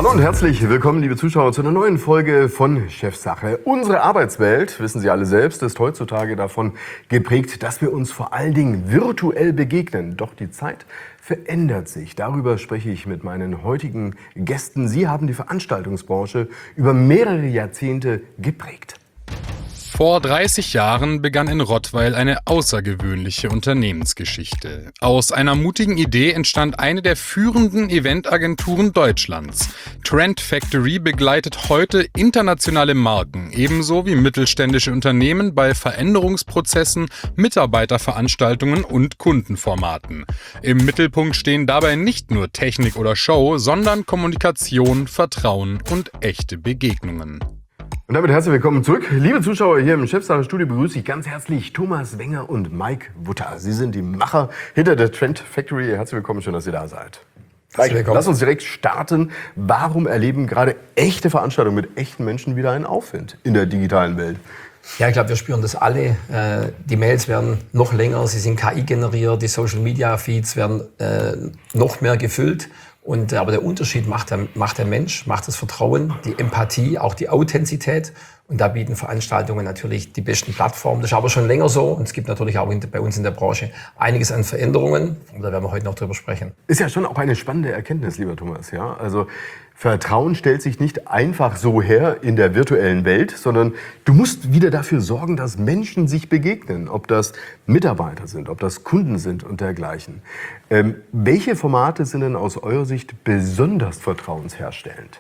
Hallo und herzlich willkommen, liebe Zuschauer, zu einer neuen Folge von Chefsache. Unsere Arbeitswelt, wissen Sie alle selbst, ist heutzutage davon geprägt, dass wir uns vor allen Dingen virtuell begegnen. Doch die Zeit verändert sich. Darüber spreche ich mit meinen heutigen Gästen. Sie haben die Veranstaltungsbranche über mehrere Jahrzehnte geprägt. Vor 30 Jahren begann in Rottweil eine außergewöhnliche Unternehmensgeschichte. Aus einer mutigen Idee entstand eine der führenden Eventagenturen Deutschlands. Trend Factory begleitet heute internationale Marken, ebenso wie mittelständische Unternehmen bei Veränderungsprozessen, Mitarbeiterveranstaltungen und Kundenformaten. Im Mittelpunkt stehen dabei nicht nur Technik oder Show, sondern Kommunikation, Vertrauen und echte Begegnungen. Und damit herzlich willkommen zurück. Liebe Zuschauer, hier im Chefsache-Studio begrüße ich ganz herzlich Thomas Wenger und Mike Wutter. Sie sind die Macher hinter der Trend Factory. Herzlich willkommen, schön, dass ihr da seid. Mike, lass uns direkt starten. Warum erleben gerade echte Veranstaltungen mit echten Menschen wieder einen Aufwind in der digitalen Welt? Ja, ich glaube, wir spüren das alle. Die Mails werden noch länger, sie sind KI generiert, die Social-Media-Feeds werden noch mehr gefüllt. Aber der Unterschied macht der Mensch, macht das Vertrauen, die Empathie, auch die Authentizität. Und da bieten Veranstaltungen natürlich die besten Plattformen. Das ist aber schon länger so. Und es gibt natürlich auch bei uns in der Branche einiges an Veränderungen. Und da werden wir heute noch drüber sprechen. Ist ja schon auch eine spannende Erkenntnis, lieber Thomas. Ja? Also Vertrauen stellt sich nicht einfach so her in der virtuellen Welt, sondern du musst wieder dafür sorgen, dass Menschen sich begegnen. Ob das Mitarbeiter sind, ob das Kunden sind und dergleichen. Welche Formate sind denn aus eurer Sicht besonders vertrauensherstellend?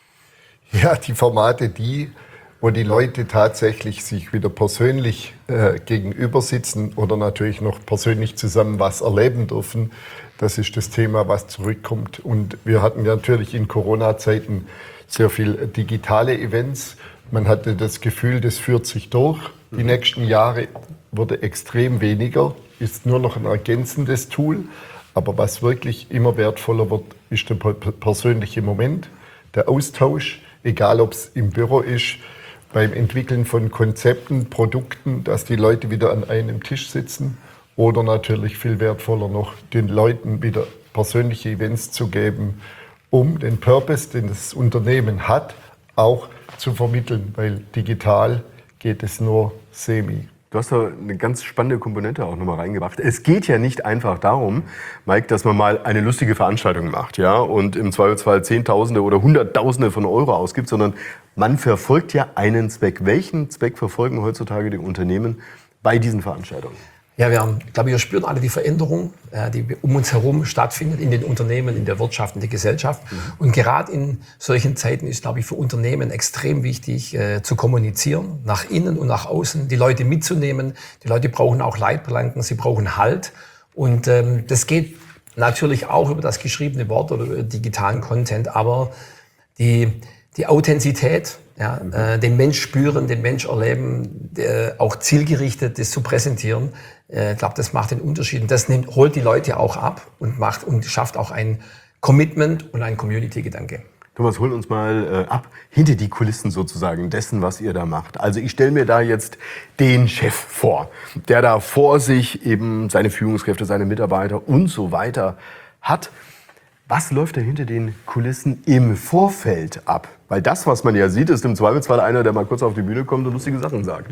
Ja, die Formate, wo die Leute tatsächlich sich wieder persönlich gegenüber sitzen oder natürlich noch persönlich zusammen was erleben dürfen. Das ist das Thema, was zurückkommt. Und wir hatten ja natürlich in Corona-Zeiten sehr viel digitale Events. Man hatte das Gefühl, das führt sich durch. Die nächsten Jahre wurde extrem weniger, ist nur noch ein ergänzendes Tool. Aber was wirklich immer wertvoller wird, ist der persönliche Moment, der Austausch, egal ob es im Büro ist, beim Entwickeln von Konzepten, Produkten, dass die Leute wieder an einem Tisch sitzen. Oder natürlich viel wertvoller noch, den Leuten wieder persönliche Events zu geben, um den Purpose, den das Unternehmen hat, auch zu vermitteln. Weil digital geht es nur semi. Du hast da eine ganz spannende Komponente auch nochmal reingebracht. Es geht ja nicht einfach darum, Mike, dass man mal eine lustige Veranstaltung macht, ja, und im Zweifelsfall Zehntausende oder Hunderttausende von Euro ausgibt, sondern man verfolgt ja einen Zweck. Welchen Zweck verfolgen heutzutage die Unternehmen bei diesen Veranstaltungen? Ja, wir spüren alle die Veränderung, die um uns herum stattfindet, in den Unternehmen, in der Wirtschaft, in der Gesellschaft. Und gerade in solchen Zeiten ist, glaube ich, für Unternehmen extrem wichtig, zu kommunizieren, nach innen und nach außen, die Leute mitzunehmen. Die Leute brauchen auch Leitplanken, sie brauchen Halt. Und das geht natürlich auch über das geschriebene Wort oder über digitalen Content, aber die Authentizität, ja, den Mensch spüren, den Mensch erleben, auch zielgerichtet das zu präsentieren, ich glaube, das macht den Unterschied. Und das holt die Leute auch ab und schafft auch ein Commitment und ein Community-Gedanke. Thomas, hol uns mal ab hinter die Kulissen sozusagen dessen, was ihr da macht. Also ich stelle mir da jetzt den Chef vor, der da vor sich eben seine Führungskräfte, seine Mitarbeiter und so weiter hat. Was läuft da hinter den Kulissen im Vorfeld ab? Weil das, was man ja sieht, ist im Zweifelsfall einer, der mal kurz auf die Bühne kommt und lustige Sachen sagt.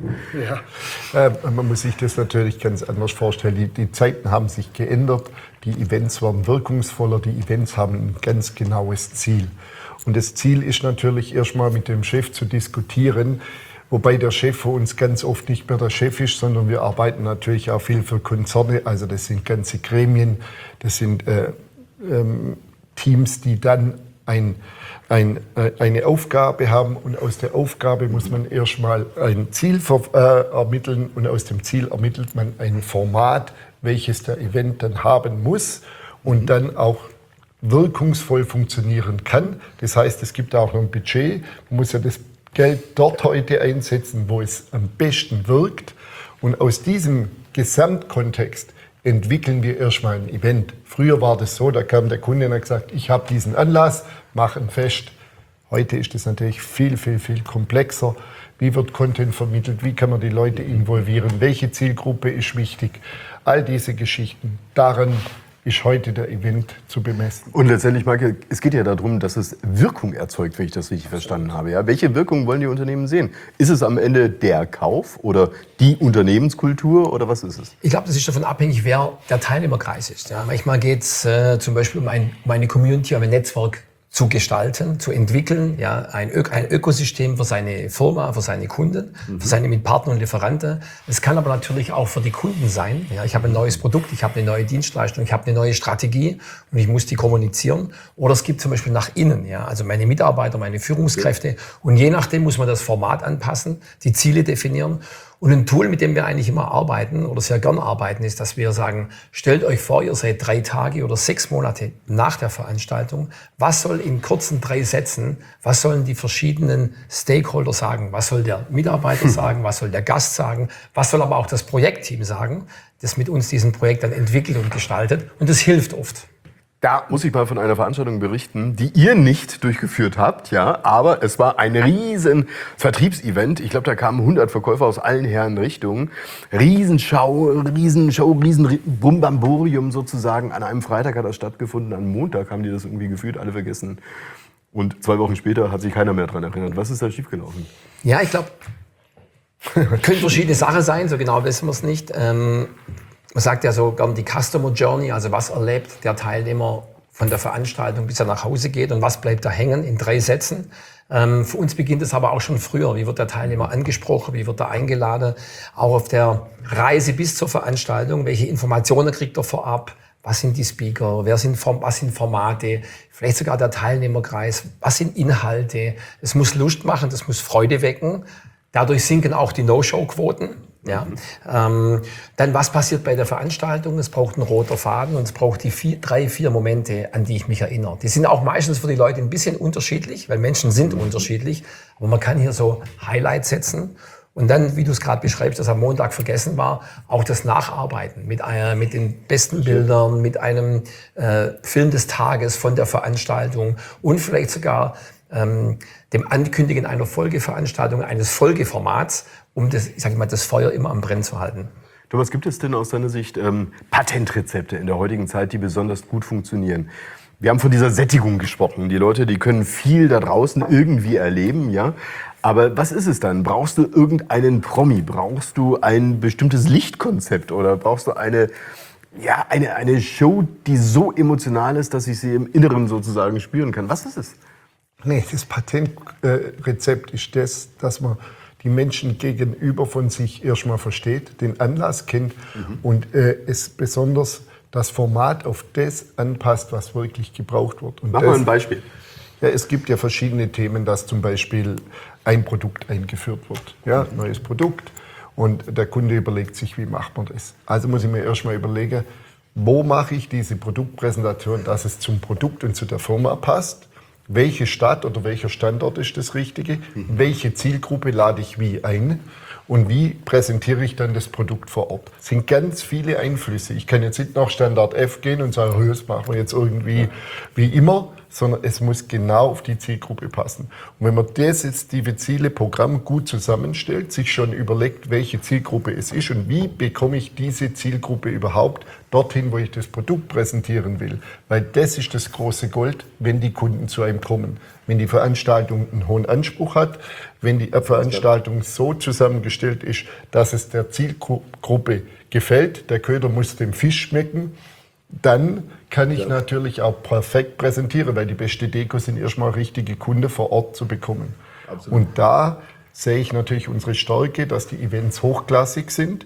Ja, man muss sich das natürlich ganz anders vorstellen. Die Zeiten haben sich geändert, die Events werden wirkungsvoller, die Events haben ein ganz genaues Ziel. Und das Ziel ist natürlich erstmal mit dem Chef zu diskutieren, wobei der Chef für uns ganz oft nicht mehr der Chef ist, sondern wir arbeiten natürlich auch viel für Konzerne. Also das sind ganze Gremien, das sind Teams, die dann eine Aufgabe haben und aus der Aufgabe muss man erstmal ein Ziel ermitteln und aus dem Ziel ermittelt man ein Format, welches der Event dann haben muss und dann auch wirkungsvoll funktionieren kann. Das heißt, es gibt auch noch ein Budget. Man muss ja das Geld dort heute einsetzen, wo es am besten wirkt. Und aus diesem Gesamtkontext entwickeln wir erstmal ein Event. Früher war das so, da kam der Kunde und hat gesagt, ich habe diesen Anlass, mach ein Fest. Heute ist das natürlich viel, viel, viel komplexer. Wie wird Content vermittelt? Wie kann man die Leute involvieren? Welche Zielgruppe ist wichtig? All diese Geschichten. Daran ist heute der Event zu bemessen. Und letztendlich, Michael, es geht ja darum, dass es Wirkung erzeugt, wenn ich das richtig verstanden habe. Ja? Welche Wirkung wollen die Unternehmen sehen? Ist es am Ende der Kauf oder die Unternehmenskultur oder was ist es? Ich glaube, das ist davon abhängig, wer der Teilnehmerkreis ist. Ja, manchmal geht es zum Beispiel um eine Community, um ein Netzwerk zu gestalten, zu entwickeln, ja, ein Ökosystem für seine Firma, für seine Kunden, für seine Mitpartner und Lieferanten. Es kann aber natürlich auch für die Kunden sein. Ja, ich habe ein neues Produkt, ich habe eine neue Dienstleistung, ich habe eine neue Strategie und ich muss die kommunizieren. Oder es gibt zum Beispiel nach innen, ja, also meine Mitarbeiter, meine Führungskräfte. Und je nachdem muss man das Format anpassen, die Ziele definieren. Und ein Tool, mit dem wir eigentlich immer arbeiten oder sehr gern arbeiten, ist, dass wir sagen, stellt euch vor, ihr seid 3 Tage oder 6 Monate nach der Veranstaltung. Was soll in kurzen 3 Sätzen, was sollen die verschiedenen Stakeholder sagen? Was soll der Mitarbeiter sagen? Was soll der Gast sagen? Was soll aber auch das Projektteam sagen, das mit uns diesen Projekt dann entwickelt und gestaltet? Und das hilft oft. Da muss ich mal von einer Veranstaltung berichten, die ihr nicht durchgeführt habt, ja, aber es war ein riesen Vertriebsevent. Ich glaube, da kamen 100 Verkäufer aus allen Herren Richtungen. Riesenshow, riesen Bumbamborium sozusagen. An einem Freitag hat das stattgefunden, am Montag haben die das irgendwie gefühlt, alle vergessen. Und 2 Wochen später hat sich keiner mehr daran erinnert. Was ist da schiefgelaufen? Ja, ich glaube, können verschiedene Sachen sein, so genau wissen wir es nicht. Man sagt ja so gern die Customer Journey, also was erlebt der Teilnehmer von der Veranstaltung, bis er nach Hause geht und was bleibt da hängen in 3 Sätzen. Für uns beginnt es aber auch schon früher. Wie wird der Teilnehmer angesprochen? Wie wird er eingeladen? Auch auf der Reise bis zur Veranstaltung. Welche Informationen kriegt er vorab? Was sind die Speaker? Was sind Formate? Vielleicht sogar der Teilnehmerkreis. Was sind Inhalte? Es muss Lust machen, das muss Freude wecken. Dadurch sinken auch die No-Show-Quoten. Ja. Dann, was passiert bei der Veranstaltung? Es braucht einen roter Faden und es braucht die 3, 4 Momente, an die ich mich erinnere. Die sind auch meistens für die Leute ein bisschen unterschiedlich, weil Menschen sind unterschiedlich. Aber man kann hier so Highlights setzen. Und dann, wie du es gerade beschreibst, das am Montag vergessen war, auch das Nacharbeiten mit den besten Bildern, mit einem Film des Tages von der Veranstaltung und vielleicht sogar dem Ankündigen einer Folgeveranstaltung, eines Folgeformats, um das, ich sage mal, das Feuer immer am Brennen zu halten. Thomas, gibt es denn aus deiner Sicht Patentrezepte in der heutigen Zeit, die besonders gut funktionieren? Wir haben von dieser Sättigung gesprochen. Die Leute, die können viel da draußen irgendwie erleben, ja. Aber was ist es dann? Brauchst du irgendeinen Promi? Brauchst du ein bestimmtes Lichtkonzept? Oder brauchst du eine Show, die so emotional ist, dass ich sie im Inneren sozusagen spüren kann? Was ist es? Nee, das Patentrezept ist das, dass man die Menschen gegenüber von sich erstmal versteht, den Anlass kennt und es besonders das Format auf das anpasst, was wirklich gebraucht wird. Und Mach mal ein Beispiel. Ja, es gibt ja verschiedene Themen, dass zum Beispiel ein Produkt eingeführt wird. Ja, neues Produkt. Und der Kunde überlegt sich, wie macht man das? Also muss ich mir erstmal überlegen, wo mache ich diese Produktpräsentation, dass es zum Produkt und zu der Firma passt? Welche Stadt oder welcher Standort ist das Richtige? Welche Zielgruppe lade ich wie ein? Und wie präsentiere ich dann das Produkt vor Ort? Es sind ganz viele Einflüsse. Ich kann jetzt nicht nach Standard F gehen und sagen, das machen wir jetzt irgendwie wie immer, sondern es muss genau auf die Zielgruppe passen. Und wenn man das jetzt, die Ziele-Programm gut zusammenstellt, sich schon überlegt, welche Zielgruppe es ist und wie bekomme ich diese Zielgruppe überhaupt dorthin, wo ich das Produkt präsentieren will. Weil das ist das große Gold, wenn die Kunden zu einem kommen. Wenn die Veranstaltung einen hohen Anspruch hat, wenn die Veranstaltung so zusammengestellt ist, dass es der Zielgruppe gefällt, der Köder muss dem Fisch schmecken, dann kann ich natürlich auch perfekt präsentieren, weil die beste Deko sind erstmal richtige Kunden vor Ort zu bekommen. Absolut. Und da sehe ich natürlich unsere Stärke, dass die Events hochklassig sind.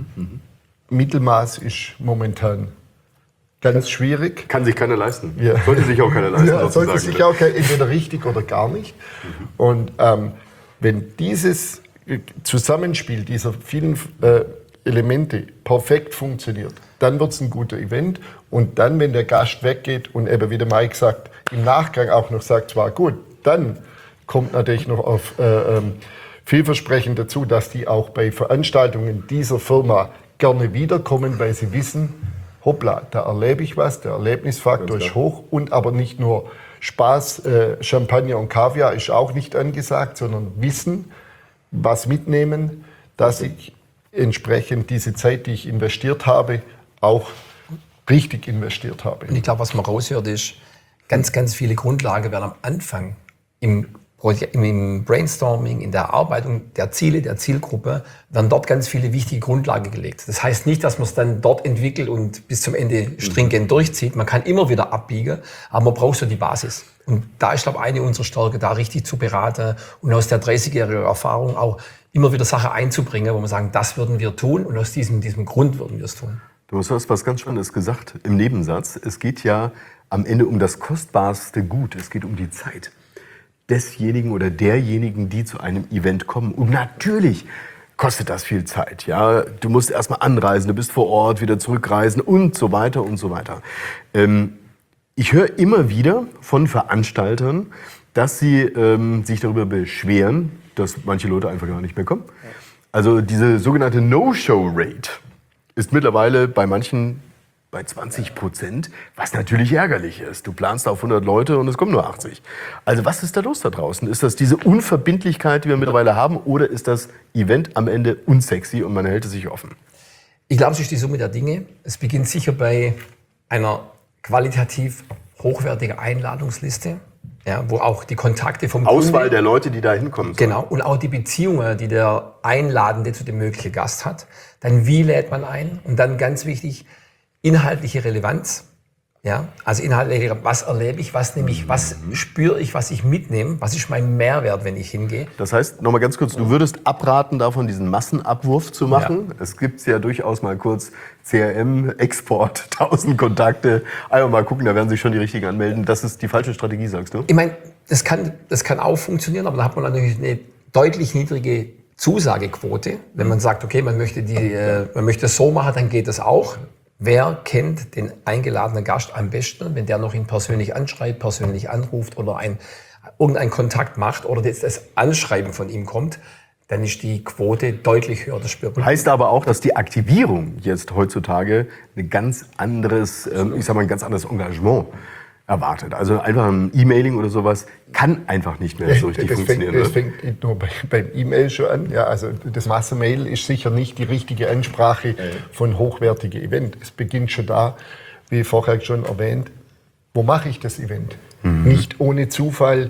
Mittelmaß ist momentan ganz schwierig. Kann sich keiner leisten. Ja. Sollte sich auch keiner leisten. Ja, sollte sich auch entweder richtig oder gar nicht. Und wenn dieses Zusammenspiel dieser vielen Elemente perfekt funktioniert, dann wird es ein guter Event. Und dann, wenn der Gast weggeht und eben, wie der Mike sagt, im Nachgang auch noch sagt, es war gut, dann kommt natürlich noch auf vielversprechend dazu, dass die auch bei Veranstaltungen dieser Firma gerne wiederkommen, weil sie wissen, hoppla, da erlebe ich was, der Erlebnisfaktor ist hoch und aber nicht nur Spaß, Champagner und Kaviar ist auch nicht angesagt, sondern Wissen, was mitnehmen, dass ich entsprechend diese Zeit, die ich investiert habe, auch richtig investiert habe. Und ich glaube, was man raushört, ist, ganz, ganz viele Grundlagen werden am Anfang im Brainstorming, in der Erarbeitung der Ziele, der Zielgruppe, werden dort ganz viele wichtige Grundlagen gelegt. Das heißt nicht, dass man es dann dort entwickelt und bis zum Ende stringent durchzieht. Man kann immer wieder abbiegen, aber man braucht so die Basis. Und da ist, glaube ich, eine unserer Stärke, da richtig zu beraten und aus der 30-jährigen Erfahrung auch immer wieder Sachen einzubringen, wo wir sagen, das würden wir tun und aus diesem Grund würden wir es tun. Du hast was ganz Spannendes gesagt im Nebensatz. Es geht ja am Ende um das kostbarste Gut. Es geht um die Zeit desjenigen oder derjenigen, die zu einem Event kommen. Und natürlich kostet das viel Zeit. Ja, du musst erstmal anreisen, du bist vor Ort, wieder zurückreisen und so weiter und so weiter. Ich höre immer wieder von Veranstaltern, dass sie sich darüber beschweren, dass manche Leute einfach gar nicht mehr kommen. Also diese sogenannte No-Show-Rate ist mittlerweile bei manchen bei 20%, was natürlich ärgerlich ist. Du planst auf 100 Leute und es kommen nur 80. Also was ist da los da draußen? Ist das diese Unverbindlichkeit, die wir mittlerweile haben, oder ist das Event am Ende unsexy und man hält es sich offen? Ich glaube, es ist die Summe der Dinge. Es beginnt sicher bei einer qualitativ hochwertigen Einladungsliste, ja, wo auch die Kontakte vom Auswahl Kunde, der Leute, die da hinkommen sollen. genau, und auch die Beziehungen, die der Einladende zu dem möglichen Gast hat. Dann, wie lädt man ein? Und dann ganz wichtig, inhaltliche Relevanz. Ja, also inhaltlich, was erlebe ich, was nehme ich, was spüre ich, was ich mitnehme, was ist mein Mehrwert, wenn ich hingehe. Das heißt, nochmal ganz kurz, du würdest abraten davon, diesen Massenabwurf zu machen. Ja. Es gibt ja durchaus mal kurz CRM, Export, 1000 Kontakte. Einfach mal gucken, da werden sich schon die richtigen anmelden. Das ist die falsche Strategie, sagst du? Ich meine, das kann auch funktionieren, aber da hat man natürlich eine deutlich niedrige Zusagequote. Wenn man sagt, okay, man möchte es so machen, dann geht das auch. Wer kennt den eingeladenen Gast am besten, wenn der noch ihn persönlich anschreibt, persönlich anruft oder irgendeinen Kontakt macht oder das Anschreiben von ihm kommt, dann ist die Quote deutlich höher. Das spürt man. Heißt aber auch, dass die Aktivierung jetzt heutzutage ein ganz anderes Engagement erwartet. Also einfach ein E-Mailing oder sowas kann einfach nicht mehr so richtig funktionieren. Das fängt nicht nur beim E-Mail schon an. Ja, also das Massenmail ist sicher nicht die richtige Ansprache von hochwertigem Event. Es beginnt schon da, wie vorher schon erwähnt, wo mache ich das Event? Nicht ohne Zufall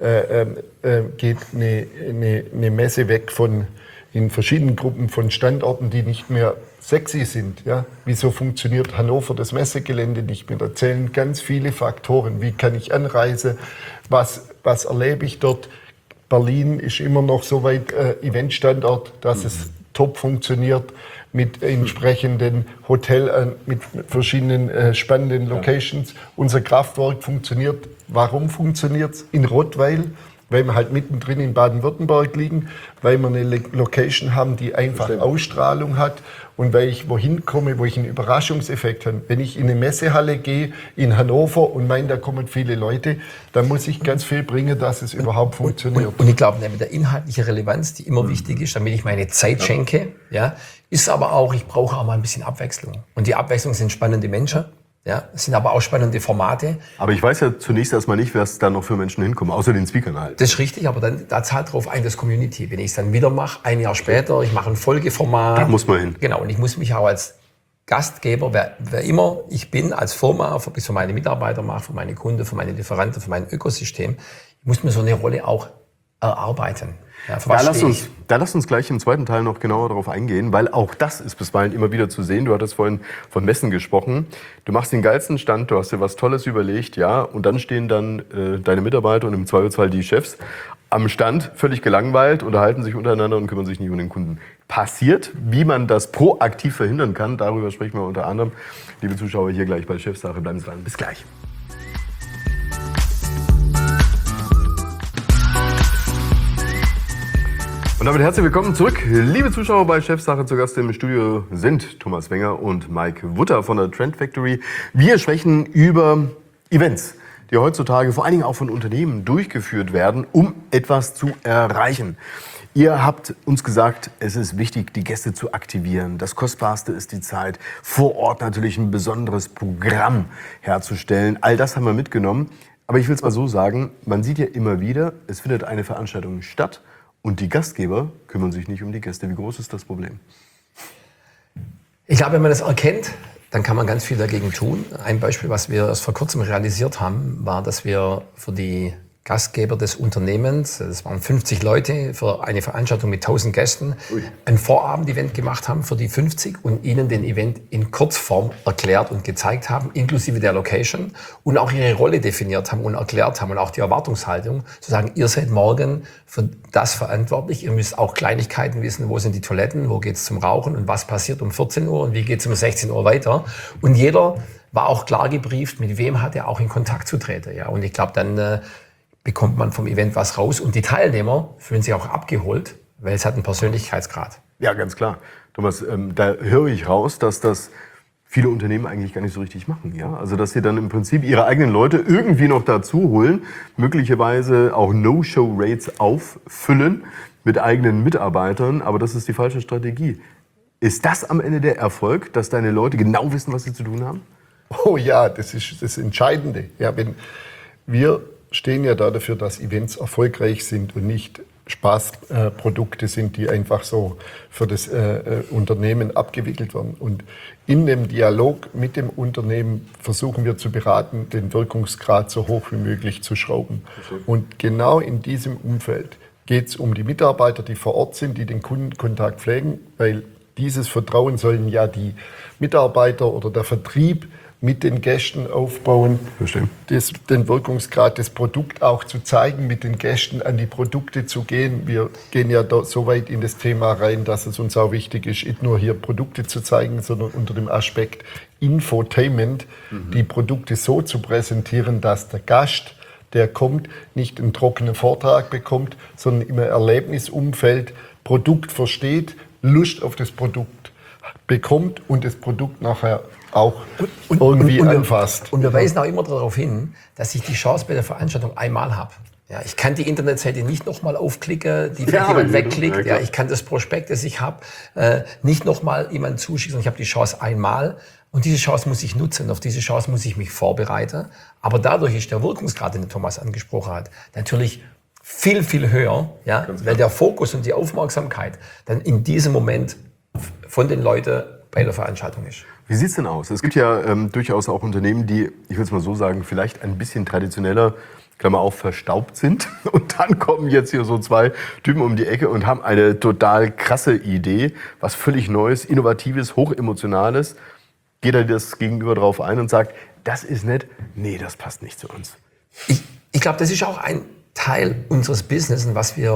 geht eine Messe weg in verschiedenen Gruppen von Standorten, die nicht mehr sexy sind. Ja? Wieso funktioniert Hannover, das Messegelände, nicht mehr? Da zählen ganz viele Faktoren. Wie kann ich anreisen? Was erlebe ich dort? Berlin ist immer noch so weit Eventstandort, dass es top funktioniert mit entsprechenden mit verschiedenen spannenden Locations. Unser Kraftwerk funktioniert. Warum funktioniert es? In Rottweil, weil wir halt mittendrin in Baden-Württemberg liegen, weil wir eine Location haben, die einfach Ausstrahlung hat und weil ich wohin komme, wo ich einen Überraschungseffekt habe. Wenn ich in eine Messehalle gehe in Hannover und meine, da kommen viele Leute, dann muss ich ganz viel bringen, dass es überhaupt funktioniert. Und ich glaube, mit der inhaltlichen Relevanz, die immer wichtig ist, damit ich meine Zeit schenke, ja, ist aber auch, ich brauche auch mal ein bisschen Abwechslung. Und die Abwechslung sind spannende Menschen. Ja, es sind aber auch spannende Formate. Aber ich weiß ja zunächst erstmal nicht, was da noch für Menschen hinkommen, außer den Speakern halt. Das ist richtig, aber dann, da zahlt drauf ein das Community. Wenn ich es dann wieder mache, ein Jahr später, ich mache ein Folgeformat. Da muss man hin. Genau, und ich muss mich auch als Gastgeber, wer immer ich bin, als Firma, ob ich es für meine Mitarbeiter mache, für meine Kunden, für meine Lieferanten, für mein Ökosystem, ich muss mir so eine Rolle auch erarbeiten. Ja, da lass uns gleich im zweiten Teil noch genauer darauf eingehen, weil auch das ist bisweilen immer wieder zu sehen. Du hattest vorhin von Messen gesprochen. Du machst den geilsten Stand, du hast dir was Tolles überlegt, ja, und dann stehen dann deine Mitarbeiter und im Zweifelsfall die Chefs am Stand, völlig gelangweilt, unterhalten sich untereinander und kümmern sich nicht um den Kunden. Passiert, wie man das proaktiv verhindern kann, darüber sprechen wir unter anderem. Liebe Zuschauer, hier gleich bei Chefsache, bleiben Sie dran. Bis gleich. Und damit herzlich willkommen zurück. Liebe Zuschauer bei Chefsache, zu Gast im Studio sind Thomas Wenger und Mike Wutter von der Trend Factory. Wir sprechen über Events, die heutzutage vor allen Dingen auch von Unternehmen durchgeführt werden, um etwas zu erreichen. Ihr habt uns gesagt, es ist wichtig, die Gäste zu aktivieren. Das Kostbarste ist die Zeit, vor Ort natürlich ein besonderes Programm herzustellen. All das haben wir mitgenommen. Aber ich will es mal so sagen, man sieht ja immer wieder, es findet eine Veranstaltung statt. Und die Gastgeber kümmern sich nicht um die Gäste. Wie groß ist das Problem? Ich glaube, wenn man das erkennt, dann kann man ganz viel dagegen tun. Ein Beispiel, was wir erst vor kurzem realisiert haben, war, dass wir für die Gastgeber des Unternehmens, das waren 50 Leute für eine Veranstaltung mit 1000 Gästen, ein Vorabend-Event gemacht haben für die 50 und ihnen den Event in Kurzform erklärt und gezeigt haben, inklusive der Location, und auch ihre Rolle definiert haben und erklärt haben und auch die Erwartungshaltung, zu sagen, ihr seid morgen für das verantwortlich, ihr müsst auch Kleinigkeiten wissen, wo sind die Toiletten, wo geht's zum Rauchen und was passiert um 14 Uhr und wie geht's um 16 Uhr weiter. Und jeder war auch klar gebrieft, mit wem hat er auch in Kontakt zu treten. Ja. Und ich glaube, dann bekommt man vom Event was raus und die Teilnehmer fühlen sich auch abgeholt, weil es hat einen Persönlichkeitsgrad. Ja, ganz klar. Thomas, da höre ich raus, dass das viele Unternehmen eigentlich gar nicht so richtig machen. Ja? Also dass sie dann im Prinzip ihre eigenen Leute irgendwie noch dazu holen, möglicherweise auch No-Show-Rates auffüllen mit eigenen Mitarbeitern, aber das ist die falsche Strategie. Ist das am Ende der Erfolg, dass deine Leute genau wissen, was sie zu tun haben? Oh ja, das ist das Entscheidende. Ja, wenn wir stehen ja da dafür, dass Events erfolgreich sind und nicht Spaßprodukte sind, die einfach so für das Unternehmen abgewickelt werden. Und in dem Dialog mit dem Unternehmen versuchen wir zu beraten, den Wirkungsgrad so hoch wie möglich zu schrauben. Und genau in diesem Umfeld geht es um die Mitarbeiter, die vor Ort sind, die den Kundenkontakt pflegen, weil dieses Vertrauen sollen ja die Mitarbeiter oder der Vertrieb mit den Gästen aufbauen, den Wirkungsgrad des Produkts auch zu zeigen, mit den Gästen an die Produkte zu gehen. Wir gehen ja da so weit in das Thema rein, dass es uns auch wichtig ist, nicht nur hier Produkte zu zeigen, sondern unter dem Aspekt Infotainment die Produkte so zu präsentieren, dass der Gast, der kommt, nicht einen trockenen Vortrag bekommt, sondern im Erlebnisumfeld Produkt versteht, Lust auf das Produkt bekommt und das Produkt nachher auch irgendwie anfasst. Und wir weisen auch immer darauf hin, dass ich die Chance bei der Veranstaltung einmal habe. Ja, ich kann die Internetseite nicht nochmal aufklicken, die vielleicht jemand wegklickt. Ja, ich kann das Prospekt, das ich habe, nicht nochmal jemand zuschicken, sondern ich habe die Chance einmal. Und diese Chance muss ich nutzen, auf diese Chance muss ich mich vorbereiten. Aber dadurch ist der Wirkungsgrad, den Thomas angesprochen hat, natürlich viel, viel höher, ja, weil der Fokus und die Aufmerksamkeit dann in diesem Moment von den Leuten bei der Veranstaltung ist. Wie sieht's denn aus? Es gibt ja durchaus auch Unternehmen, die, ich will es mal so sagen, vielleicht ein bisschen traditioneller, Klammer auf, verstaubt sind. Und dann kommen jetzt hier so zwei Typen um die Ecke und haben eine total krasse Idee, was völlig Neues, Innovatives, Hochemotionales. Geht da das Gegenüber drauf ein und sagt, das ist nett, nee, das passt nicht zu uns. Ich glaube, das ist auch ein Teil unseres Business,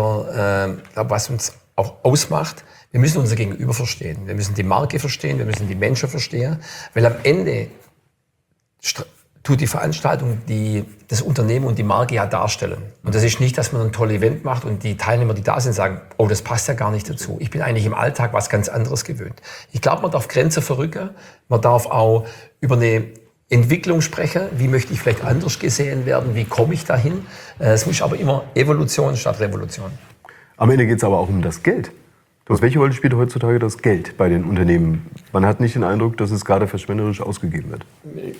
was uns auch ausmacht. Wir müssen unser Gegenüber verstehen. Wir müssen die Marke verstehen, wir müssen die Menschen verstehen. Weil am Ende tut die Veranstaltung das Unternehmen und die Marke ja darstellen. Und das ist nicht, dass man ein tolles Event macht und die Teilnehmer, die da sind, sagen, oh, das passt ja gar nicht dazu. Ich bin eigentlich im Alltag was ganz anderes gewöhnt. Ich glaube, man darf Grenzen verrücken. Man darf auch über eine Entwicklung sprechen. Wie möchte ich vielleicht anders gesehen werden? Wie komme ich dahin? Es muss aber immer Evolution statt Revolution. Am Ende geht es aber auch um das Geld. Welche Rolle spielt heutzutage das Geld bei den Unternehmen? Man hat nicht den Eindruck, dass es gerade verschwenderisch ausgegeben wird. Nee,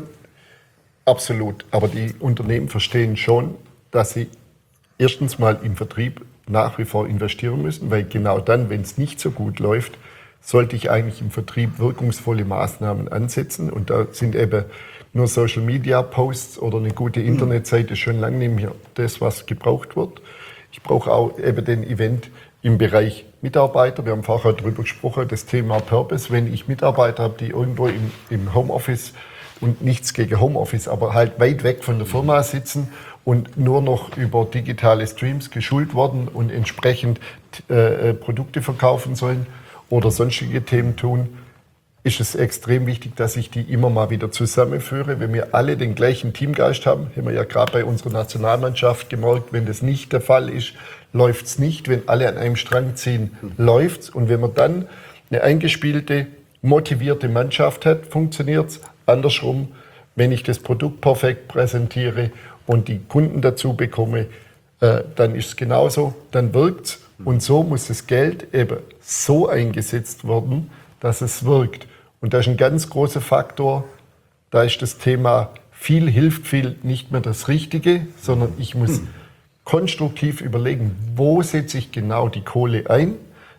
absolut. Aber die Unternehmen verstehen schon, dass sie erstens mal im Vertrieb nach wie vor investieren müssen, weil genau dann, wenn es nicht so gut läuft, sollte ich eigentlich im Vertrieb wirkungsvolle Maßnahmen ansetzen. Und da sind eben nur Social-Media-Posts oder eine gute Internetseite schon lange nicht mehr das, was gebraucht wird. Ich brauche auch eben den Event im Bereich Mitarbeiter. Wir haben vorher darüber gesprochen, das Thema Purpose. Wenn ich Mitarbeiter habe, die irgendwo im Homeoffice, und nichts gegen Homeoffice, aber halt weit weg von der Firma sitzen und nur noch über digitale Streams geschult worden und entsprechend Produkte verkaufen sollen oder sonstige Themen tun, ist es extrem wichtig, dass ich die immer mal wieder zusammenführe. Wenn wir alle den gleichen Teamgeist haben wir ja gerade bei unserer Nationalmannschaft gemerkt, wenn das nicht der Fall ist, läuft es nicht. Wenn alle an einem Strang ziehen, läuft es. Und wenn man dann eine eingespielte, motivierte Mannschaft hat, funktioniert es. Andersrum, wenn ich das Produkt perfekt präsentiere und die Kunden dazu bekomme, dann ist es genauso, dann wirkt es. Und so muss das Geld eben so eingesetzt werden, dass es wirkt. Und das ist ein ganz großer Faktor. Da ist das Thema viel hilft viel nicht mehr das Richtige, sondern ich muss konstruktiv überlegen, wo setze ich genau die Kohle ein,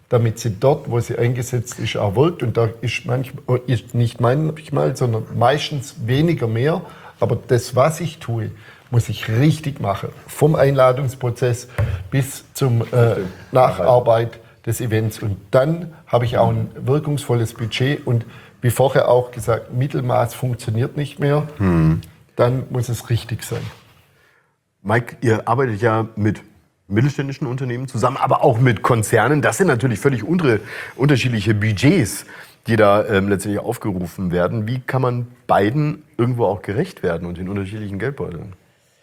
damit sie dort, wo sie eingesetzt ist, auch wirkt. Und da ist nicht manchmal, sondern meistens weniger mehr. Aber das, was ich tue, muss ich richtig machen. Vom Einladungsprozess bis zum Nacharbeit des Events. Und dann habe ich auch ein wirkungsvolles Budget. Und wie vorher auch gesagt, Mittelmaß funktioniert nicht mehr. Dann muss es richtig sein. Mike, ihr arbeitet ja mit mittelständischen Unternehmen zusammen, aber auch mit Konzernen. Das sind natürlich völlig unterschiedliche Budgets, die da letztendlich aufgerufen werden. Wie kann man beiden irgendwo auch gerecht werden und den unterschiedlichen Geldbeuteln?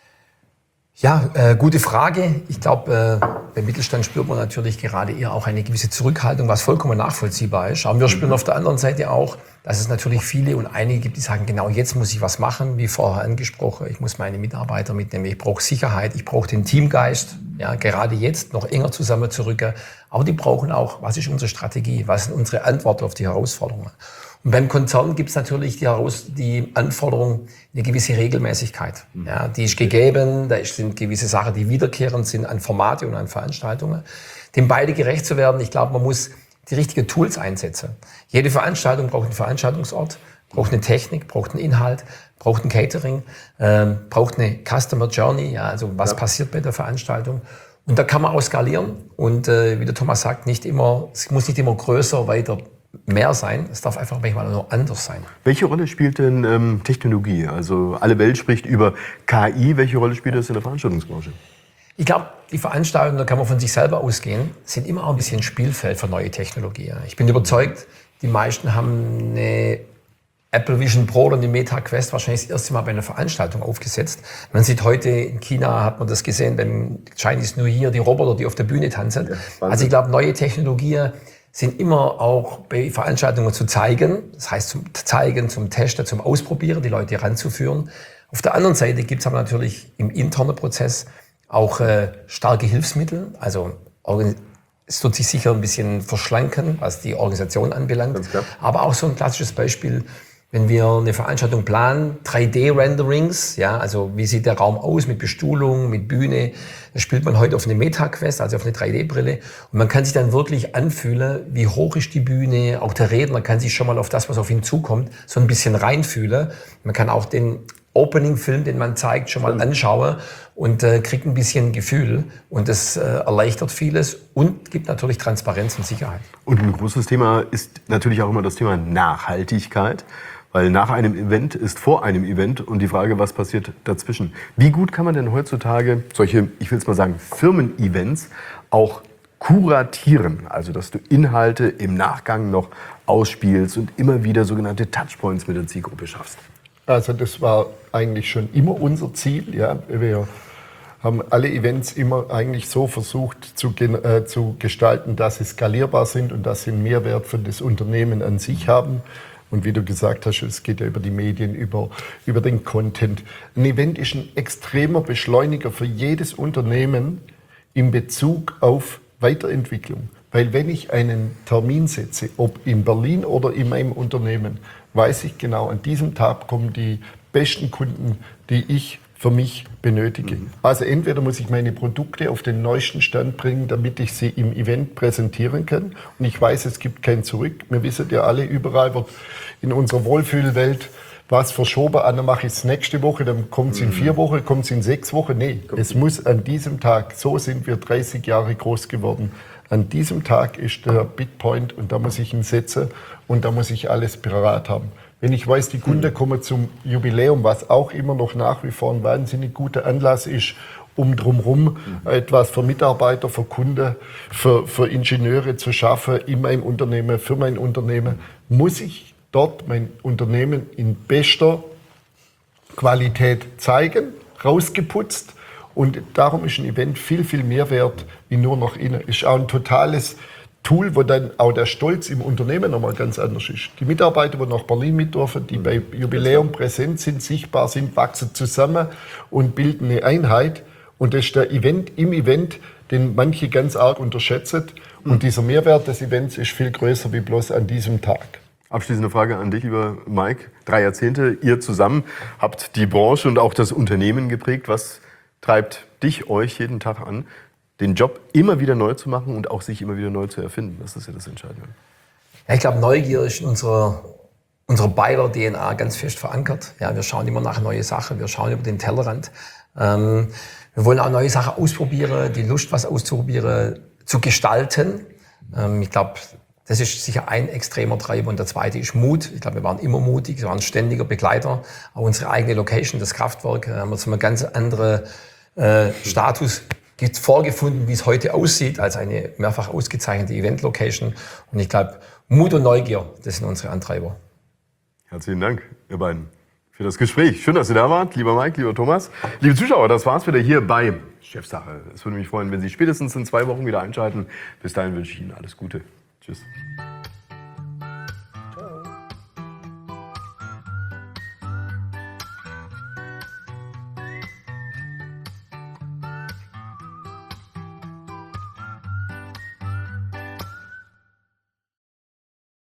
Ja, gute Frage. Ich glaube, beim Mittelstand spürt man natürlich gerade eher auch eine gewisse Zurückhaltung, was vollkommen nachvollziehbar ist. Aber wir spüren auf der anderen Seite auch, dass es natürlich viele und einige gibt, die sagen, genau jetzt muss ich was machen, wie vorher angesprochen. Ich muss meine Mitarbeiter mitnehmen, ich brauche Sicherheit, ich brauche den Teamgeist, ja, gerade jetzt noch enger zusammenzurücken. Aber die brauchen auch, was ist unsere Strategie, was sind unsere Antworten auf die Herausforderungen. Und beim Konzern gibt es natürlich die Anforderung, eine gewisse Regelmäßigkeit. Ja, die ist gegeben, da sind gewisse Sachen, die wiederkehrend sind an Formate und an Veranstaltungen. Dem beide gerecht zu werden, ich glaube, man muss die richtigen Tools einsetzen. Jede Veranstaltung braucht einen Veranstaltungsort, braucht eine Technik, braucht einen Inhalt, braucht ein Catering, braucht eine Customer Journey, ja, also was passiert bei der Veranstaltung. Und da kann man auch skalieren und wie der Thomas sagt, es muss nicht immer größer, weiter, mehr sein. Es darf einfach manchmal nur anders sein. Welche Rolle spielt denn Technologie? Also alle Welt spricht über KI. Welche Rolle spielt das in der Veranstaltungsbranche? Ich glaube, die Veranstaltungen, da kann man von sich selber ausgehen, sind immer auch ein bisschen Spielfeld für neue Technologien. Ich bin überzeugt, die meisten haben eine Apple Vision Pro oder eine Meta Quest wahrscheinlich das erste Mal bei einer Veranstaltung aufgesetzt. Man sieht heute, in China hat man das gesehen, beim Chinese New Year, die Roboter, die auf der Bühne tanzen. Ja, also ich glaube, neue Technologien sind immer auch bei Veranstaltungen zu zeigen. Das heißt, zum Zeigen, zum Testen, zum Ausprobieren, die Leute ranzuführen. Auf der anderen Seite gibt es aber natürlich im internen Prozess auch starke Hilfsmittel. Also es tut sich sicher ein bisschen verschlanken, was die Organisation anbelangt. Aber auch so ein klassisches Beispiel, wenn wir eine Veranstaltung planen, 3D-Renderings, ja, also wie sieht der Raum aus mit Bestuhlung, mit Bühne, das spielt man heute auf eine Meta-Quest, also auf eine 3D-Brille. Und man kann sich dann wirklich anfühlen, wie hoch ist die Bühne, auch der Redner kann sich schon mal auf das, was auf ihn zukommt, so ein bisschen reinfühlen. Man kann auch den Opening-Film, den man zeigt, schon mal anschauen und kriegt ein bisschen Gefühl. Und das erleichtert vieles und gibt natürlich Transparenz und Sicherheit. Und ein großes Thema ist natürlich auch immer das Thema Nachhaltigkeit. Weil nach einem Event ist vor einem Event und die Frage, was passiert dazwischen. Wie gut kann man denn heutzutage solche, ich will es mal sagen, Firmen-Events auch kuratieren? Also, dass du Inhalte im Nachgang noch ausspielst und immer wieder sogenannte Touchpoints mit der Zielgruppe schaffst. Also das war eigentlich schon immer unser Ziel. Ja. Wir haben alle Events immer eigentlich so versucht zu gestalten, dass sie skalierbar sind und dass sie einen Mehrwert für das Unternehmen an sich haben. Und wie du gesagt hast, es geht ja über die Medien, über den Content. Ein Event ist ein extremer Beschleuniger für jedes Unternehmen in Bezug auf Weiterentwicklung. Weil wenn ich einen Termin setze, ob in Berlin oder in meinem Unternehmen, weiß ich genau, an diesem Tag kommen die besten Kunden, die ich für mich benötige. Also entweder muss ich meine Produkte auf den neuesten Stand bringen, damit ich sie im Event präsentieren kann. Und ich weiß, es gibt kein Zurück. Wir wissen ja alle, überall wird in unserer Wohlfühlwelt was verschoben. Dann mache ich es nächste Woche, dann kommt es in 4 Wochen, kommt es in 6 Wochen. Nee, es muss an diesem Tag, so sind wir 30 Jahre groß geworden. An diesem Tag ist der Bitpoint und da muss ich ihn setzen und da muss ich alles parat haben. Wenn ich weiß, die Kunden kommen zum Jubiläum, was auch immer noch nach wie vor ein wahnsinnig guter Anlass ist, um drumherum etwas für Mitarbeiter, für Kunden, für Ingenieure zu schaffen in meinem Unternehmen, für mein Unternehmen, muss ich dort mein Unternehmen in bester Qualität zeigen, rausgeputzt. Und darum ist ein Event viel, viel mehr wert wie nur noch innen. Ist auch ein totales Tool, wo dann auch der Stolz im Unternehmen nochmal ganz anders ist. Die Mitarbeiter, die nach Berlin mit dürfen, die bei Jubiläum präsent sind, sichtbar sind, wachsen zusammen und bilden eine Einheit. Und das ist der Event im Event, den manche ganz arg unterschätzen. Und dieser Mehrwert des Events ist viel größer wie bloß an diesem Tag. Abschließende Frage an dich, lieber Mike. 3 Jahrzehnte, ihr zusammen habt die Branche und auch das Unternehmen geprägt. Was treibt dich, euch jeden Tag an? den Job immer wieder neu zu machen und auch sich immer wieder neu zu erfinden. Das ist ja das Entscheidende. Ja, ich glaube, Neugier ist in unserer beider DNA ganz fest verankert. Ja, wir schauen immer nach neue Sachen, wir schauen über den Tellerrand. Wir wollen auch neue Sachen ausprobieren, die Lust, was auszuprobieren, zu gestalten. Ich glaube, das ist sicher ein extremer Treiber. Und der zweite ist Mut. Ich glaube, wir waren immer mutig, wir waren ständiger Begleiter. Auch unsere eigene Location, das Kraftwerk, haben wir zu einem ganz anderen Status vorgefunden, wie es heute aussieht, als eine mehrfach ausgezeichnete Event-Location. Und ich glaube, Mut und Neugier, das sind unsere Antreiber. Herzlichen Dank, ihr beiden, für das Gespräch. Schön, dass ihr da wart, lieber Mike, lieber Thomas. Liebe Zuschauer, das war's wieder hier bei Chefsache. Es würde mich freuen, wenn Sie spätestens in 2 Wochen wieder einschalten. Bis dahin wünsche ich Ihnen alles Gute. Tschüss.